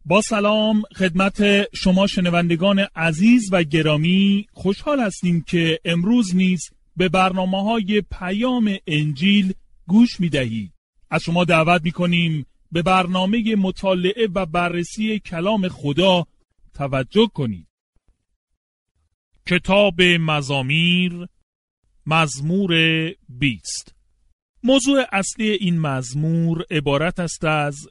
با سلام خدمت شما شنوندگان عزیز و گرامی، خوشحال هستیم که امروز نیز به برنامه‌های پیام انجیل گوش می‌دهید. از شما دعوت می‌کنیم به برنامه مطالعه و بررسی کلام خدا توجه کنید. کتاب مزامیر، مزمور 20. موضوع اصلی این مزمور عبارت است از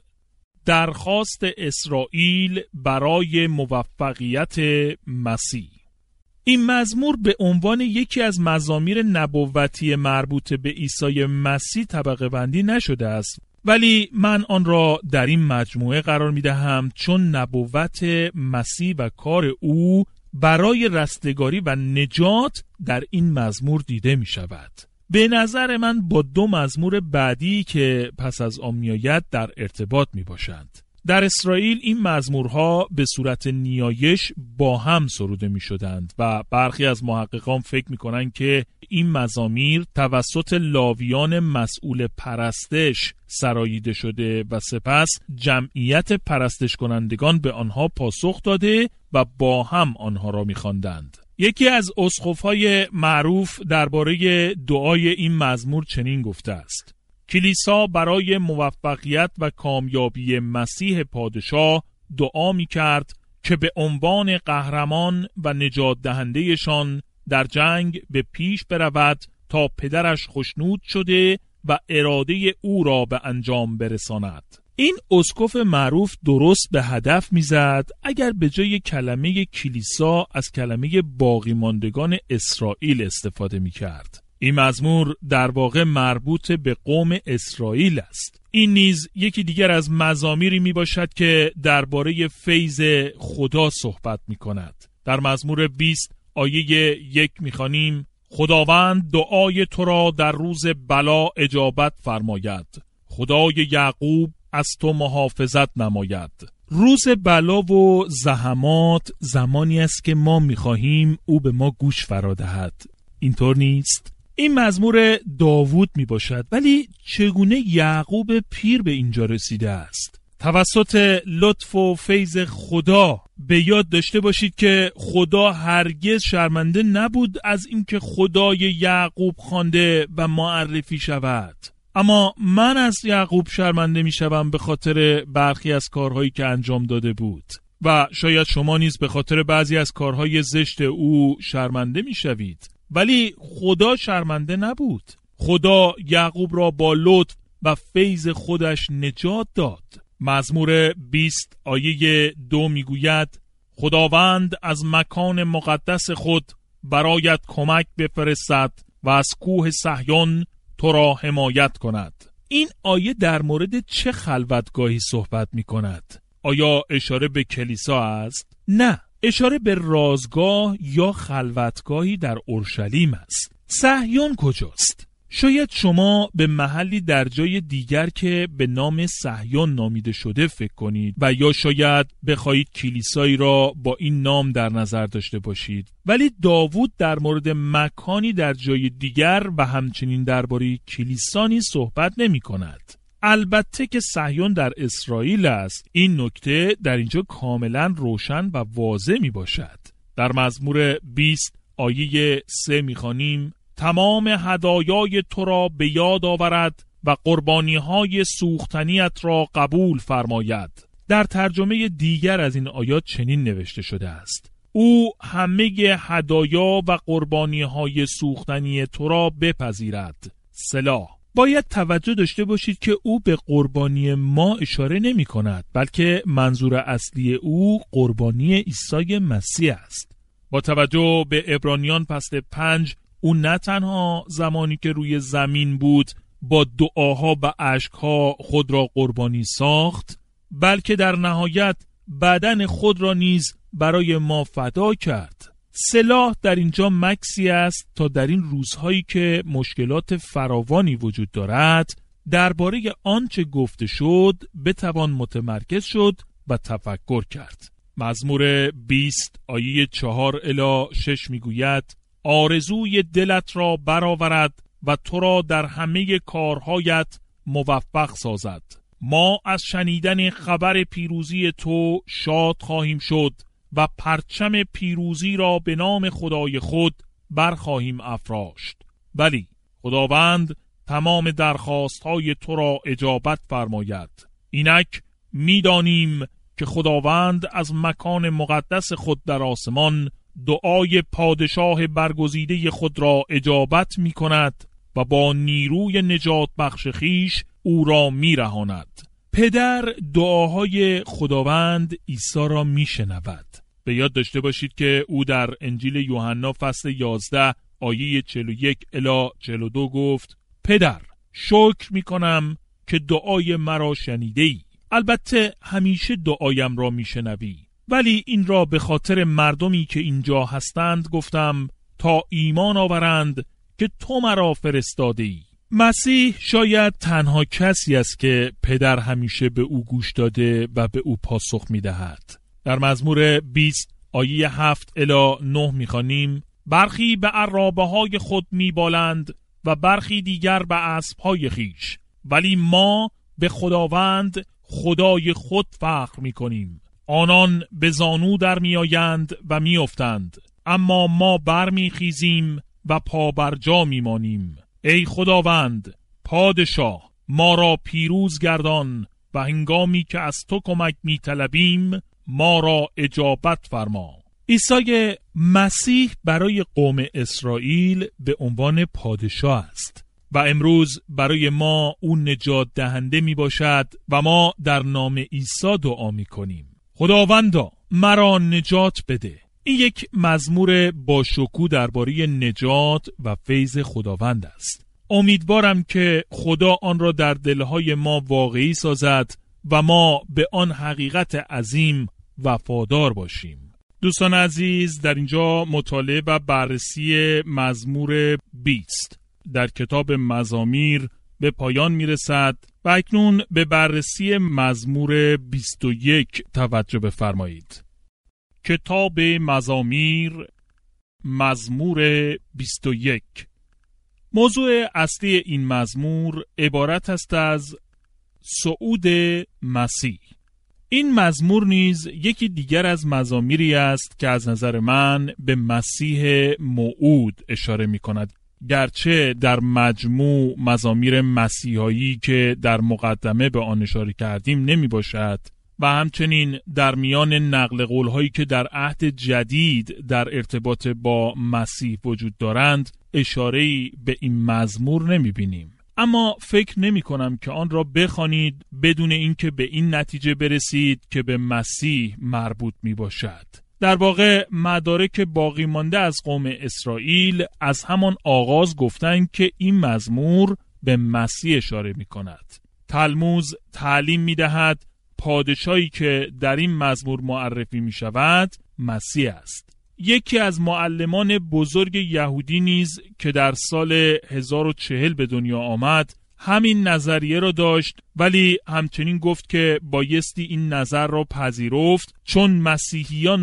درخواست اسرائیل برای موفقیت مسیح. این مزمور به عنوان یکی از مزامیر نبوتی مربوط به عیسی مسیح طبقه بندی نشده است، ولی من آن را در این مجموعه قرار می دهم چون نبوت مسیح و کار او برای رستگاری و نجات در این مزمور دیده می شود. به نظر من با دو مزمور بعدی که پس از آن میآید در ارتباط می باشند. در اسرائیل این مزمورها به صورت نیایش با هم سروده می شدند و برخی از محققان فکر می کنند که این مزامیر توسط لاویان مسئول پرستش سراییده شده و سپس جمعیت پرستش کنندگان به آنها پاسخ داده و با هم آنها را می خواندند. یکی از اسقف‌های معروف درباره دعای این مزمور چنین گفته است: کلیسا برای موفقیت و کامیابی مسیح پادشاه دعا می‌کرد که به عنوان قهرمان و نجات دهنده‌شان در جنگ به پیش برود تا پدرش خشنود شده و اراده او را به انجام برساند. این اسقف معروف درست به هدف میزد اگر به جای کلمه کلیسا از کلمه باقی ماندگان اسرائیل استفاده میکرد. این مزمور در واقع مربوط به قوم اسرائیل است. این نیز یکی دیگر از مزامیری می باشد که درباره فیض خدا صحبت می کند. در مزمور 20 آیه 1 می خوانیم: خداوند دعای تو را در روز بلا اجابت فرماید، خدای یعقوب از تو محافظت نماید. روز بلا و زحمات زمانی است که ما می خواهیم او به ما گوش فرا دهد. اینطور نیست؟ این مزمور داوود می باشد، ولی چگونه یعقوب پیر به اینجا رسیده است؟ توسط لطف و فیض خدا. به یاد داشته باشید که خدا هرگز شرمنده نبود از اینکه خدای یعقوب خوانده و معرفی شود. اما من از یعقوب شرمنده می شوم به خاطر برخی از کارهایی که انجام داده بود و شاید شما نیز به خاطر بعضی از کارهای زشت او شرمنده می شوید. ولی خدا شرمنده نبود. خدا یعقوب را با لطف و فیض خودش نجات داد. مزمور 20 آیه 2 میگوید: خداوند از مکان مقدس خود برایت کمک بفرستد و از کوه صهیون تو را حمایت کند. این آیه در مورد چه خلوتگاهی صحبت می کند؟ آیا اشاره به کلیسا است؟ نه، اشاره به رازگاه یا خلوتگاهی در اورشلیم است. صهیون کجاست؟ شاید شما به محلی در جای دیگر که به نام صهیون نامیده شده فکر کنید و یا شاید بخواهید کلیسایی را با این نام در نظر داشته باشید. ولی داوود در مورد مکانی در جای دیگر و همچنین درباره کلیسانی صحبت نمی کند. البته که صهیون در اسرائیل است. این نکته در اینجا کاملا روشن و واضح می باشد. در مزمور 20 آیه 3 می خوانیم: تمام هدایای تو را به یاد آورد و قربانی‌های سوختنیت را قبول فرماید. در ترجمه دیگر از این آیات چنین نوشته شده است: او همه هدایا و قربانی‌های سوختنی تو را بپذیرد. سلا. باید توجه داشته باشید که او به قربانی ما اشاره نمی کند، بلکه منظور اصلی او قربانی عیسی مسیح است. با توجه به عبرانیان فصل 5 او نه تنها زمانی که روی زمین بود با دعاها و اشکها خود را قربانی ساخت، بلکه در نهایت بدن خود را نیز برای ما فدا کرد. سلاح در اینجا مکسی است تا در این روزهایی که مشکلات فراوانی وجود دارد درباره آنچه گفته شد بتوان متمرکز شد و تفکر کرد. مزمور 20 آیه 4 الی 6 میگوید: آرزوی دلت را برآورد و تو را در همه کارهایت موفق سازد. ما از شنیدن خبر پیروزی تو شاد خواهیم شد و پرچم پیروزی را به نام خدای خود برخواهیم افراشت. ولی خداوند تمام درخواست‌های تو را اجابت فرماید. اینک می‌دانیم که خداوند از مکان مقدس خود در آسمان دعای پادشاه برگزیده خود را اجابت می‌کند و با نیروی نجات بخش خویش او را می‌رهاند. پدر دعاهای خداوند عیسی را می‌شنود. به یاد داشته باشید که او در انجیل یوحنا فصل 11 آیه 41 الی 42 گفت: پدر، شکر می‌کنم که دعای مرا شنیده‌ای. البته همیشه دعایم را میشنوی، ولی این را به خاطر مردمی که اینجا هستند گفتم تا ایمان آورند که تو مرا فرستاده‌ای. مسیح شاید تنها کسی است که پدر همیشه به او گوش داده و به او پاسخ میدهد. در مزمور 20 آیه 7 الی 9 میخوانیم: برخی به عرابه‌های خود میبالند و برخی دیگر به اسب‌های خویش، ولی ما به خداوند خدای خود فخر می‌کنیم. آنان به زانو در می‌آیند و می‌افتند، اما ما برمیخیزیم و پابرجا می‌مانیم. ای خداوند پادشاه، ما را پیروز گردان و هنگامی که از تو کمک می‌طلبیم ما را اجابت فرما. عیسی مسیح برای قوم اسرائیل به عنوان پادشاه است و امروز برای ما اون نجات دهنده می باشد و ما در نام عیسی دعا می کنیم: خداوندا مرا نجات بده. این یک مزمور با شکوه درباره نجات و فیض خداوند است. امیدوارم که خدا آن را در دلهای ما واقعی سازد و ما به آن حقیقت عظیم وفادار باشیم. دوستان عزیز، در اینجا مطالعه و بررسی مزمور 20 در کتاب مزامیر به پایان میرسد و اکنون به بررسی مزمور 21 توجه بفرمایید. کتاب مزامیر مزمور 21. موضوع اصلی این مزمور عبارت است از صعود مسیح. این مزمور نیز یکی دیگر از مزامیری است که از نظر من به مسیح موعود اشاره می کند. گرچه در مجموع مزامیر مسیحایی که در مقدمه به آن اشاره کردیم نمی باشد و همچنین در میان نقل قول‌هایی که در عهد جدید در ارتباط با مسیح وجود دارند اشاره‌ای به این مزمور نمی بینیم. اما فکر نمی کنم که آن را بخوانید بدون اینکه به این نتیجه برسید که به مسیح مربوط می باشد. در واقع مدارک باقی مانده از قوم اسرائیل از همان آغاز گفتند که این مزمور به مسیح اشاره می کند. تلموذ تعلیم می دهد پادشاهی که در این مزمور معرفی می شود مسیح است. یکی از معلمان بزرگ یهودی نیز که در سال 1040 به دنیا آمد همین نظریه را داشت، ولی همچنین گفت که بایستی این نظر را پذیرفت چون مسیحیان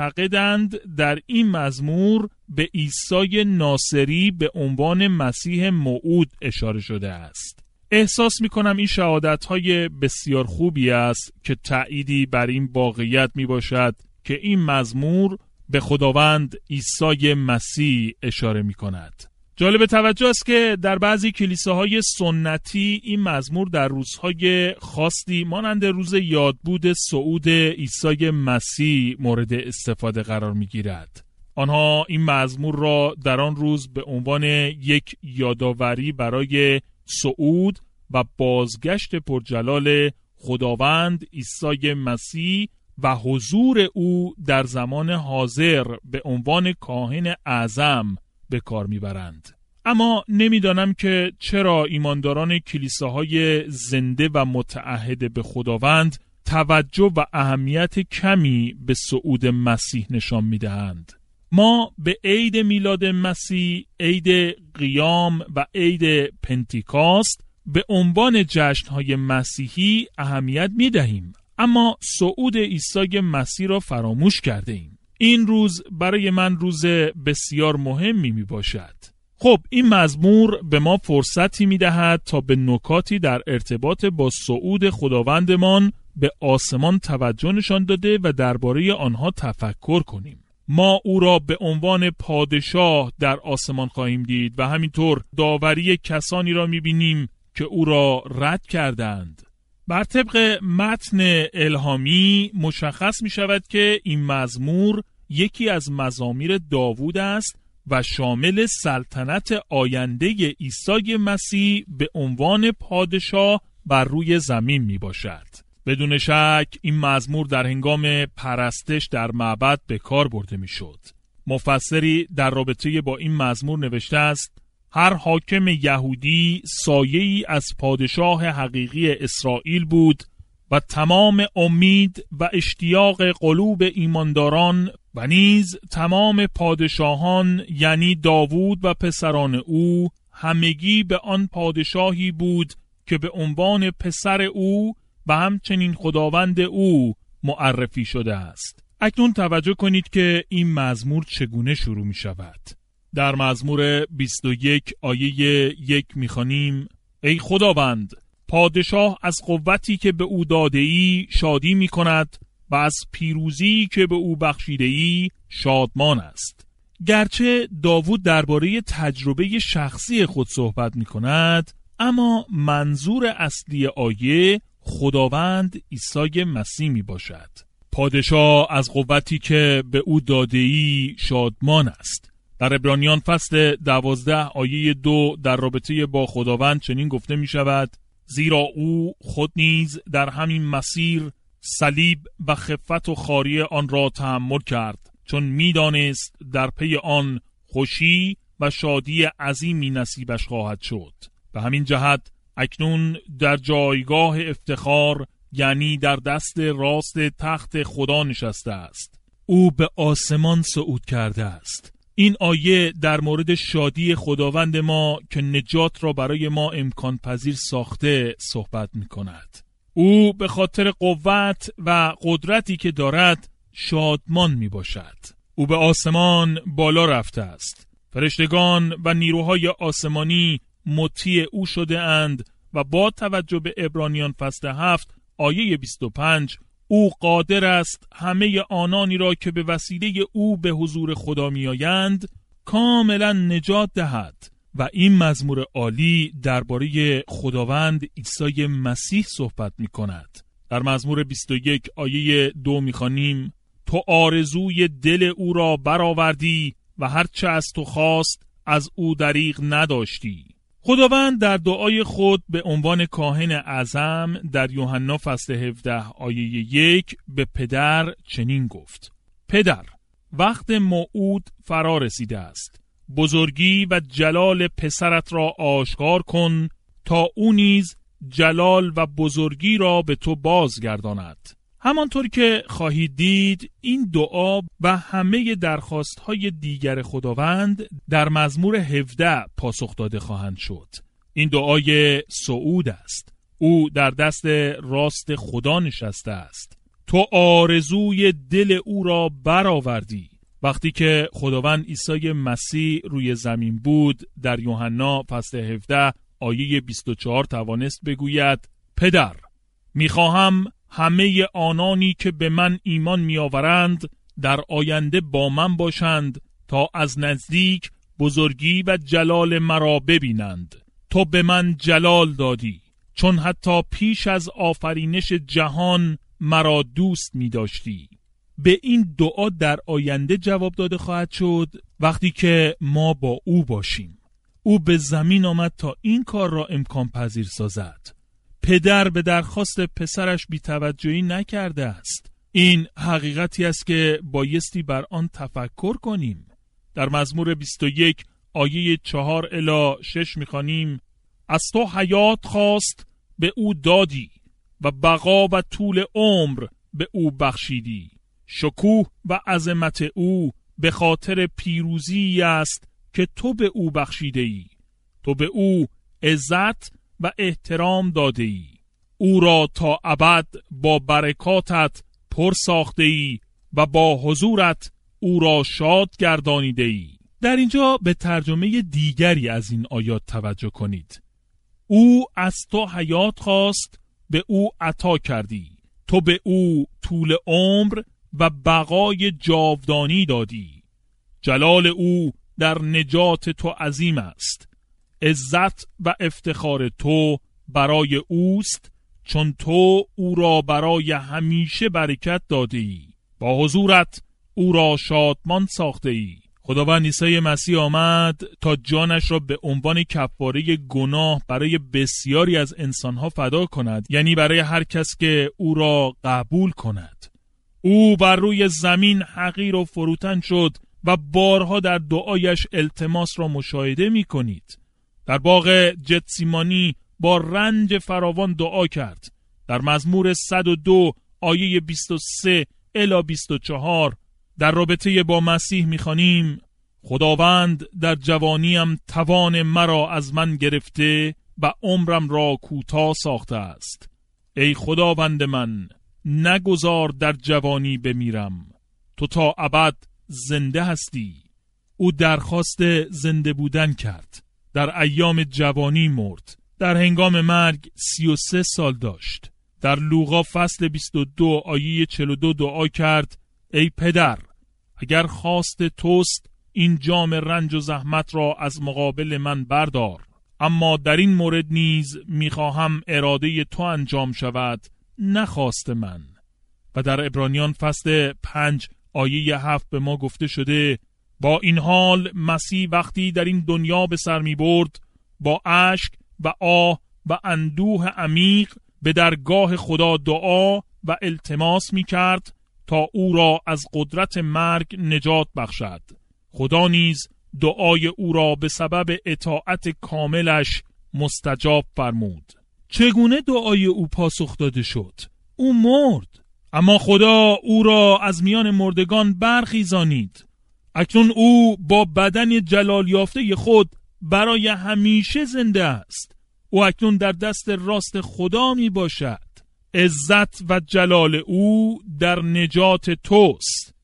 معتقدند در این مزمور به عیسی ناصری به عنوان مسیح موعود اشاره شده است. احساس می‌کنم این شهادت‌های بسیار خوبی است که تأییدی بر این واقعیت می‌باشد که این مزمور به خداوند عیسی مسیح اشاره می‌کند. جالب توجه است که در بعضی کلیساهای سنتی این مزمور در روزهای خاصی مانند روز یادبود صعود عیسی مسیح مورد استفاده قرار می‌گیرد. آنها این مزمور را در آن روز به عنوان یک یادآوری برای صعود و بازگشت پرجلال خداوند عیسی مسیح و حضور او در زمان حاضر به عنوان کاهن اعظم به کار میبرند. اما نمیدانم که چرا ایمانداران کلیساهای زنده و متعهد به خداوند توجه و اهمیت کمی به صعود مسیح نشان میدهند. ما به عید میلاد مسیح، عید قیام و عید پنتیکاست به عنوان جشن‌های مسیحی اهمیت میدهیم، اما صعود عیسی مسیح را فراموش کرده ایم. این روز برای من روز بسیار مهمی می باشد. خب این مزمور به ما فرصتی می‌دهد تا به نکاتی در ارتباط با صعود خداوندمان به آسمان توجه نشان داده و درباره آنها تفکر کنیم. ما او را به عنوان پادشاه در آسمان خواهیم دید و همینطور داوری کسانی را می‌بینیم که او را رد کردند. بر طبق متن الهامی مشخص می‌شود که این مزمور یکی از مزامیر داوود است و شامل سلطنت آینده عیسی مسیح به عنوان پادشاه بر روی زمین می باشد. بدون شک این مزمور در هنگام پرستش در معبد به کار برده می شد. مفسری در رابطه با این مزمور نوشته است: هر حاکم یهودی سایه‌ای از پادشاه حقیقی اسرائیل بود و تمام امید و اشتیاق قلوب ایمانداران و نیز تمام پادشاهان یعنی داوود و پسران او همگی به آن پادشاهی بود که به عنوان پسر او و همچنین خداوند او معرفی شده است. اکنون توجه کنید که این مزمور چگونه شروع می شود. در مزمور 21 آیه 1 می خوانیم: ای خداوند، پادشاه از قوتی که به او داده ای شادی می کند و از پیروزی که به او بخشیده ای شادمان است. گرچه داوود درباره تجربه شخصی خود صحبت می کند، اما منظور اصلی آیه خداوند عیسی مسیح می باشد. پادشاه از قوتی که به او داده ای شادمان است. در عبرانیان فصل 12 آیه 2 در رابطه با خداوند چنین گفته می شود: زیرا او خود نیز در همین مسیر صلیب و خفت و خواری آن را تحمل کرد، چون میدانست در پی آن خوشی و شادی عظیمی نصیبش خواهد شد. به همین جهت اکنون در جایگاه افتخار یعنی در دست راست تخت خدا نشسته است. او به آسمان صعود کرده است. این آیه در مورد شادی خداوند ما که نجات را برای ما امکان پذیر ساخته صحبت می کند. او به خاطر قوت و قدرتی که دارد شادمان می باشد. او به آسمان بالا رفته است. فرشتگان و نیروهای آسمانی مطیع او شده اند و با توجه به عبرانیان فصل 7 آیه 25 او قادر است همه آنانی را که به وسیله او به حضور خدا می آیند کاملا نجات دهد. و این مزمور عالی درباره خداوند عیسی مسیح صحبت می کند. در مزمور 21 آیه 2 می خوانیم: تو آرزوی دل او را برآوردی و هرچه از تو خواست از او دریغ نداشتی. خداوند در دعای خود به عنوان کاهن اعظم در یوحنا فصل 17 آیه 1 به پدر چنین گفت: پدر، وقت موعود فرا رسیده است. بزرگی و جلال پسرت را آشکار کن تا او نیز جلال و بزرگی را به تو بازگرداند. همانطور که خواهید دید این دعا و همه درخواست‌های دیگر خداوند در مزمور 17 پاسخ داده خواهند شد. این دعای صعود است. او در دست راست خدا نشسته است. تو آرزوی دل او را برآوردی. وقتی که خداوند عیسی مسیح روی زمین بود در یوحنا فصل 17 آیه 24 توانست بگوید: پدر، میخواهم همه آنانی که به من ایمان میآورند در آینده با من باشند تا از نزدیک بزرگی و جلال مرا ببینند. تو به من جلال دادی چون حتی پیش از آفرینش جهان مرا دوست می داشتی. به این دعا در آینده جواب داده خواهد شد وقتی که ما با او باشیم. او به زمین آمد تا این کار را امکان پذیر سازد. پدر به درخواست پسرش بی‌توجهی نکرده است. این حقیقتی است که بایستی بر آن تفکر کنیم. در مزمور 21 آیه 4 الی 6 می‌خوانیم: از تو حیات خواست به او دادی و بقا و طول عمر به او بخشیدی. شکوه و عظمت او به خاطر پیروزی است که تو به او بخشیده ای. تو به او عزت و احترام داده ای. او را تا ابد با برکاتت پر ساخته ای و با حضورت او را شاد گردانیده ای. در اینجا به ترجمه دیگری از این آیات توجه کنید. او از تو حیات خواست، به او عطا کردی. تو به او طول عمر و بقای جاودانی دادی. جلال او در نجات تو عظیم است. عزت و افتخار تو برای اوست، چون تو او را برای همیشه برکت دادی. با حضورت او را شادمان ساخته ای. خداوند عیسی مسیح آمد تا جانش را به عنوان کفاره گناه برای بسیاری از انسانها فدا کند، یعنی برای هر کس که او را قبول کند. او بر روی زمین حقیر و فروتن شد و بارها در دعایش التماس را مشاهده می کنید. در باغ جتسیمانی با رنج فراوان دعا کرد. در مزمور 102 آیه 23 الی 24 در رابطه با مسیح می‌خوانیم: خداوند در جوانیم توان مرا از من گرفته و عمرم را کوتاه ساخته است. ای خداوند من، نگذار در جوانی بمیرم. تو تا ابد زنده هستی. او درخواست زنده بودن کرد. در ایام جوانی مرد. در هنگام مرگ 33 سال داشت. در لوقا فصل 22 آیه 42 دعا کرد: ای پدر، اگر خواست توست این جام رنج و زحمت را از مقابل من بردار، اما در این مورد نیز میخواهم اراده تو انجام شود، نه خواست من. و در عبرانیان فصل 5 آیه 7 به ما گفته شده: با این حال مسیح وقتی در این دنیا به سر می برد، با اشک و آه و اندوه عمیق به درگاه خدا دعا و التماس می کرد تا او را از قدرت مرگ نجات بخشد. خدا نیز دعای او را به سبب اطاعت کاملش مستجاب فرمود. چگونه دعای او پاسخ داده شد؟ او مرد، اما خدا او را از میان مردگان برخیزانید. اکنون او با بدن جلال یافته خود برای همیشه زنده است. او اکنون در دست راست خدا می باشد. عزت و جلال او در نجات توست.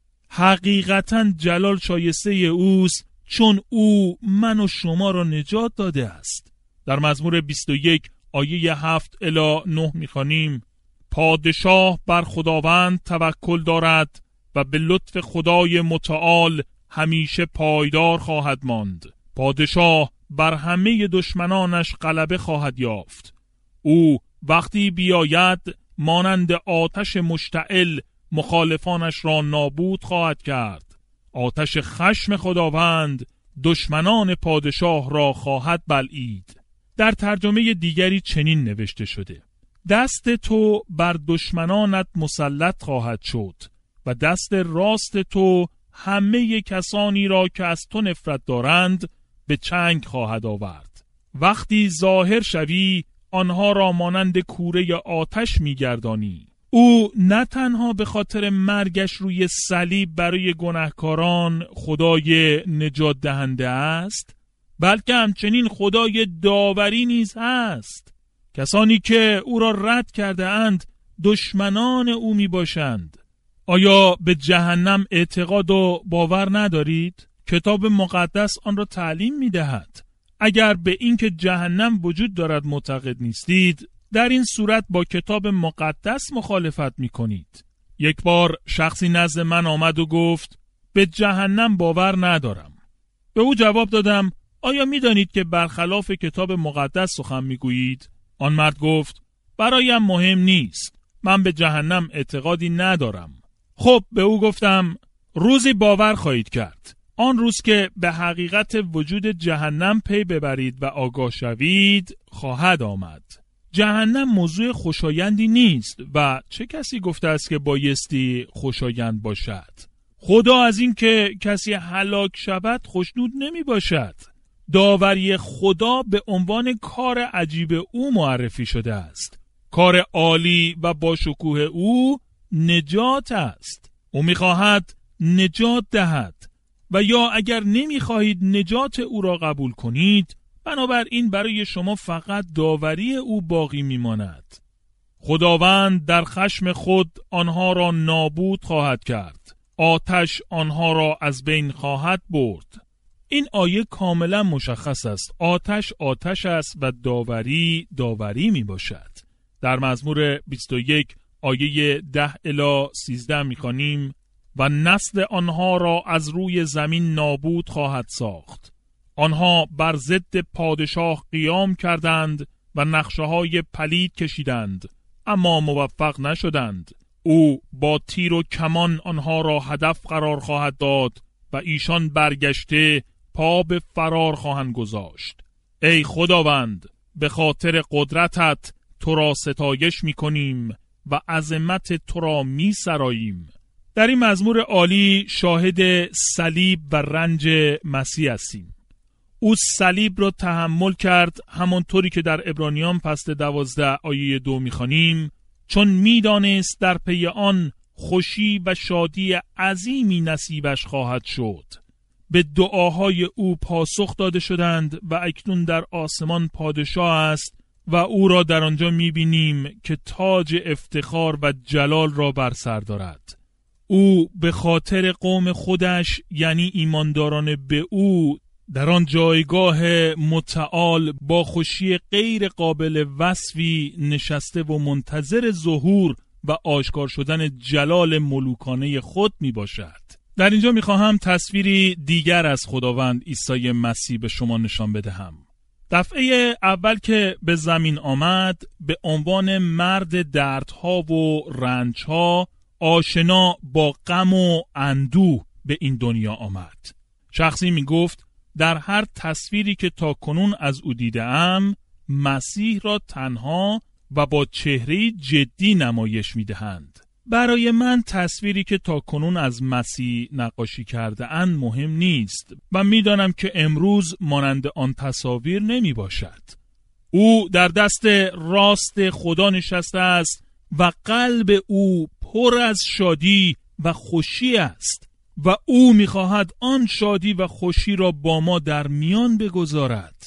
حقیقتا جلال شایسته اوست، چون او من و شما را نجات داده است. در مزمور 21 آیه 7 الی 9 می‌خوانیم: پادشاه بر خداوند توکل دارد و به لطف خدای متعال همیشه پایدار خواهد ماند. پادشاه بر همه دشمنانش غلبه خواهد یافت. او وقتی بیاید مانند آتش مشتعل مخالفانش را نابود خواهد کرد. آتش خشم خداوند دشمنان پادشاه را خواهد بلعید. در ترجمه دیگری چنین نوشته شده: دست تو بر دشمنانت مسلط خواهد شد و دست راست تو همه کسانی را که از تو نفرت دارند به چنگ خواهد آورد. وقتی ظاهر شوی آنها را مانند کوره آتش می‌گردانی. او نه تنها به خاطر مرگش روی صلیب برای گناهکاران خدای نجات دهنده است، بلکه همچنین خدای داوری نیز هست. کسانی که او را رد کرده اند دشمنان او می باشند. آیا به جهنم اعتقاد و باور ندارید؟ کتاب مقدس آن را تعلیم می دهد. اگر به این که جهنم وجود دارد معتقد نیستید، در این صورت با کتاب مقدس مخالفت می کنید. یک بار شخصی نزد من آمد و گفت: به جهنم باور ندارم. به او جواب دادم: آیا می دانید که برخلاف کتاب مقدس سخن می گویید؟ آن مرد گفت: برایم مهم نیست، من به جهنم اعتقادی ندارم. خب، به او گفتم: روزی باور خواهید کرد. آن روز که به حقیقت وجود جهنم پی ببرید و آگاه شوید خواهد آمد. جهنم موضوع خوشایندی نیست و چه کسی گفته است که بایستی خوشایند باشد؟ خدا از این که کسی هلاک شود خوشنود نمی باشد. داوری خدا به عنوان کار عجیب او معرفی شده است. کار عالی و با شکوه او نجات است. او می‌خواهد نجات دهد و یا اگر نمی‌خواهید نجات او را قبول کنید، بنابراین برای شما فقط داوری او باقی می‌ماند. خداوند در خشم خود آنها را نابود خواهد کرد. آتش آنها را از بین خواهد برد. این آیه کاملا مشخص است. آتش آتش است و داوری داوری می باشد. در مزمور 21 آیه 10 الی 13 می خوانیم و نسل آنها را از روی زمین نابود خواهد ساخت. آنها بر ضد پادشاه قیام کردند و نقشه‌های پلید کشیدند، اما موفق نشدند. او با تیر و کمان آنها را هدف قرار خواهد داد و ایشان برگشته پا به فرار خواهند گذاشت. ای خداوند، به خاطر قدرتت تو را ستایش می کنیم و عظمت تو را می سراییم. در این مزمور عالی شاهد صلیب و رنج مسیح هستیم. او صلیب را تحمل کرد، همانطوری که در عبرانیان فصل 12 آیه 2 می‌خوانیم، چون می‌دانست در پی آن خوشی و شادی عظیمی نصیبش خواهد شد. به دعاهای او پاسخ داده شدند و اکنون در آسمان پادشاه است و او را در آنجا می‌بینیم که تاج افتخار و جلال را بر سر دارد. او به خاطر قوم خودش، یعنی ایمانداران به او، در آن جایگاه متعال با خوشی غیر قابل وصفی نشسته و منتظر ظهور و آشکار شدن جلال ملوکانه خود می باشد. در اینجا می خواهم تصویری دیگر از خداوند عیسی مسیح به شما نشان بدهم. دفعه اول که به زمین آمد به عنوان مرد دردها و رنجها، آشنا با غم و اندوه به این دنیا آمد. شخصی می گفت در هر تصویری که تا کنون از او دیدم، مسیح را تنها و با چهره جدی نمایش می دهند. برای من تصویری که تا کنون از مسیح نقاشی کرده اند مهم نیست و می دانم که امروز مانند آن تصاویر نمی باشد. او در دست راست خدا نشسته است و قلب او پر از شادی و خوشی است و او می‌خواهد آن شادی و خوشی را با ما در میان بگذارد.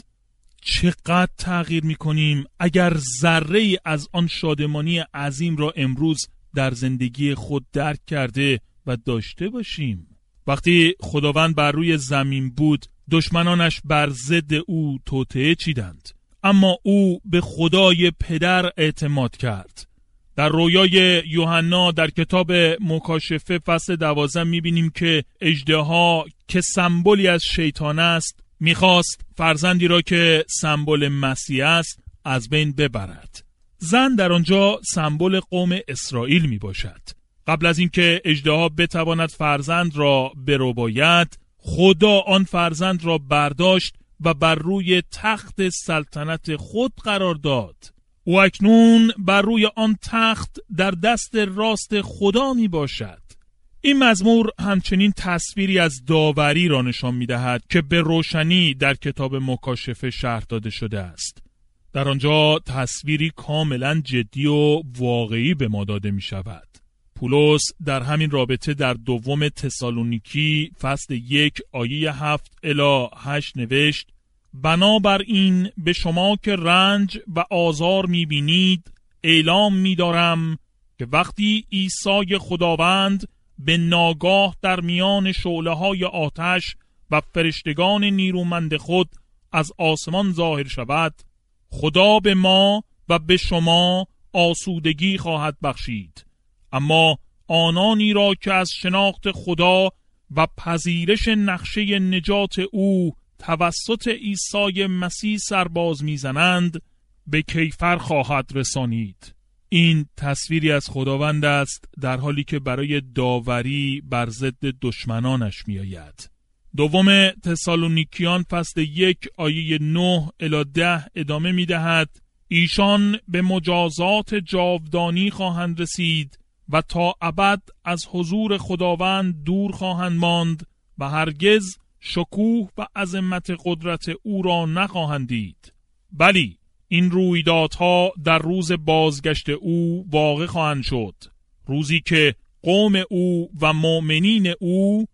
چقدر تغییر می‌کنیم اگر ذره‌ای از آن شادمانی عظیم را امروز در زندگی خود درک کرده و داشته باشیم. وقتی خداوند بر روی زمین بود، دشمنانش بر ضد او توطئه چیدند، اما او به خدای پدر اعتماد کرد. در رویای یوحنا در کتاب مکاشفه فصل 12 می‌بینیم که اژدها که سمبولی از شیطان است، می‌خواست فرزندی را که سمبل مسیح است از بین ببرد. زن در آنجا سمبل قوم اسرائیل میباشد. قبل از اینکه اژدها بتواند فرزند را برباید، خدا آن فرزند را برداشت و بر روی تخت سلطنت خود قرار داد. او اکنون بر روی آن تخت در دست راست خدا می باشد. این مزمور همچنین تصویری از داوری را نشان می دهد که به روشنی در کتاب مکاشفه شرح داده شده است. در آنجا تصویری کاملا جدی و واقعی به ما داده می شود. پولس در همین رابطه در دوم تسالونیکی فصل 1 آیه 7 الی 8 نوشت: بنابراین به شما که رنج و آزار می‌بینید اعلام می‌دارم که وقتی عیسی خداوند به ناگاه در میان شعله‌های آتش و فرشتگان نیرومند خود از آسمان ظاهر شود، خدا به ما و به شما آسودگی خواهد بخشید. اما آنانی را که از شناخت خدا و پذیرش نقشه نجات او توسط عیسی مسیح سرباز میزنند به کیفر خواهد رسانید. این تصویری از خداوند است در حالی که برای داوری بر ضد دشمنانش میآید. دوم تسالونیکیان فصل 1 آیه 9 الی 10 ادامه میدهد: ایشان به مجازات جاودانی خواهند رسید و تا ابد از حضور خداوند دور خواهند ماند و هرگز شکوه و عظمت قدرت او را نخواهند دید. بلی، این رویدادها در روز بازگشت او واقع خواهند شد، روزی که قوم او و مؤمنین او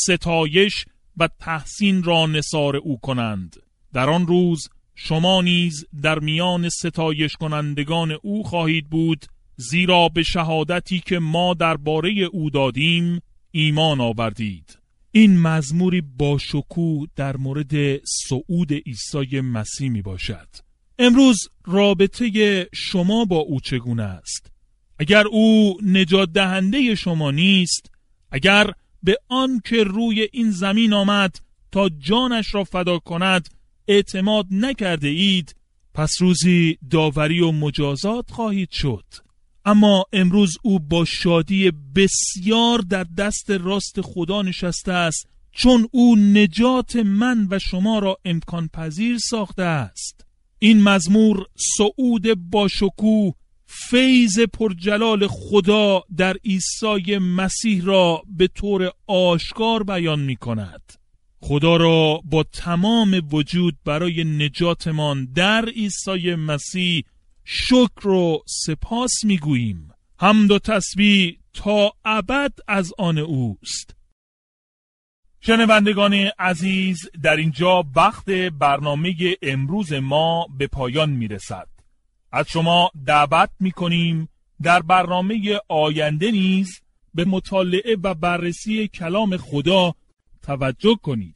ستایش و تحسین را نثار او کنند. در آن روز شما نیز در میان ستایش کنندگان او خواهید بود، زیرا به شهادتی که ما درباره او دادیم ایمان آوردید. این مزموری با شکوه در مورد صعود عیسی مسیح می باشد. امروز رابطه شما با او چگونه است؟ اگر او نجات دهنده شما نیست، اگر به آن که روی این زمین آمد تا جانش را فدا کند اعتماد نکرده اید، پس روزی داوری و مجازات خواهید شد. اما امروز او با شادی بسیار در دست راست خدا نشسته است، چون او نجات من و شما را امکان پذیر ساخته است. این مزمور صعود با شکوه، فیض پرجلال خدا در عیسی مسیح را به طور آشکار بیان می کند. خدا را با تمام وجود برای نجاتمان در عیسی مسیح شکر و سپاس می گوییم. حمد و تسبیح تا ابد از آن اوست. شنوندگان عزیز، در اینجا وقت برنامه امروز ما به پایان می رسد. از شما دعوت می کنیم در برنامه آینده نیز به مطالعه و بررسی کلام خدا توجه کنید.